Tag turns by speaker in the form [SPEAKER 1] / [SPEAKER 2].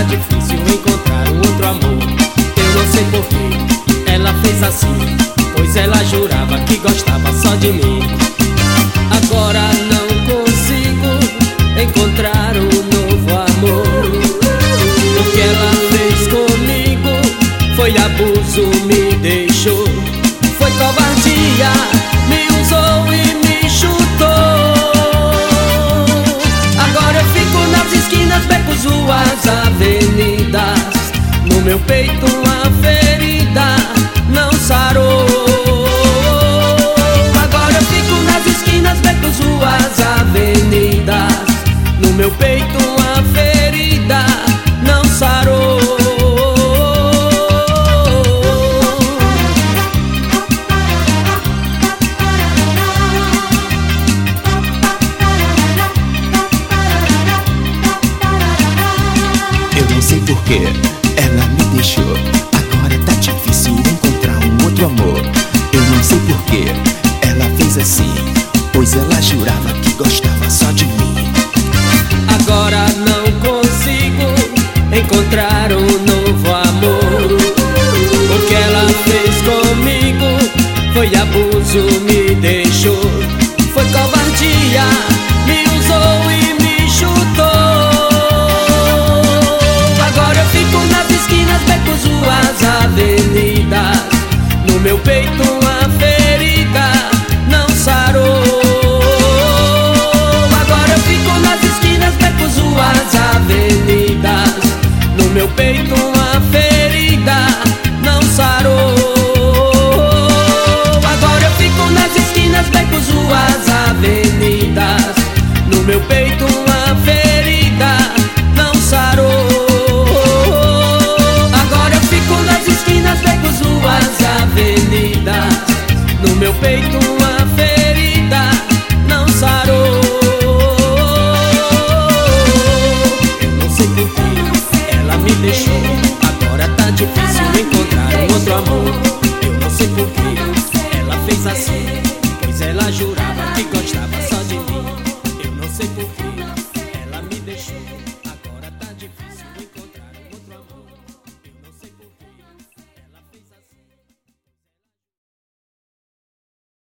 [SPEAKER 1] difícil encontrar um outro amor. Eu não sei porquê ela fez assim, pois ela jurava que gostava só de mim. Agora não consigo encontrar um novo amor. O que ela fez comigo foi abuso, me deixou. Foi covardia, me usou e me chutou. Agora eu fico nas esquinas, becos, ruas, avenidas. No meu peito uma ferida não sarou. Agora eu fico nas esquinas, becos, ruas, avenidas. No meu peito uma ferida não sarou.
[SPEAKER 2] Eu não sei porquê ela me deixou. Agora tá difícil encontrar um outro amor. Eu não sei porquê ela fez assim, pois ela jurava que gostava só de mim.
[SPEAKER 1] Agora não consigo encontrar um novo amor. O que ela fez comigo foi abuso, me deixou. Foi covardia, me usou e me chutou. Agora eu fico nas esquinas, becos, ruas, avenidas. No meu peito uma ferida não sarou. Agora eu fico nas esquinas, becos, ruas, avenidas. No meu peito uma ferida não sarou. Agora eu fico nas esquinas, becos, ruas, avenidas. No meu peito uma ferida não sarou. Agora eu fico nas esquinas, becos, ruas, avenidas. No meu peito uma ferida não sarou. Eu não sei porquê ela me deixou. Agora tá difícil encontrar um outro amor. Eu não sei porquê ela fez assim, pois ela jurava que gostava só